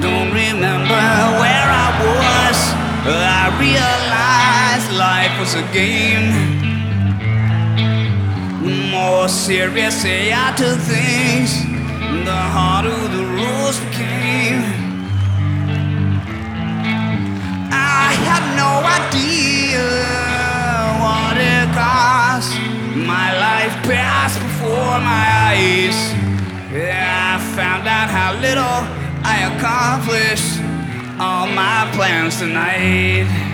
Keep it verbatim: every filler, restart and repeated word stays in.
don't remember where I was. I realized life was a game. The more seriously I took things, the harder the rules became. I had no idea what it cost. My life passed before my eyes. I found out how little I accomplished all my plans tonight.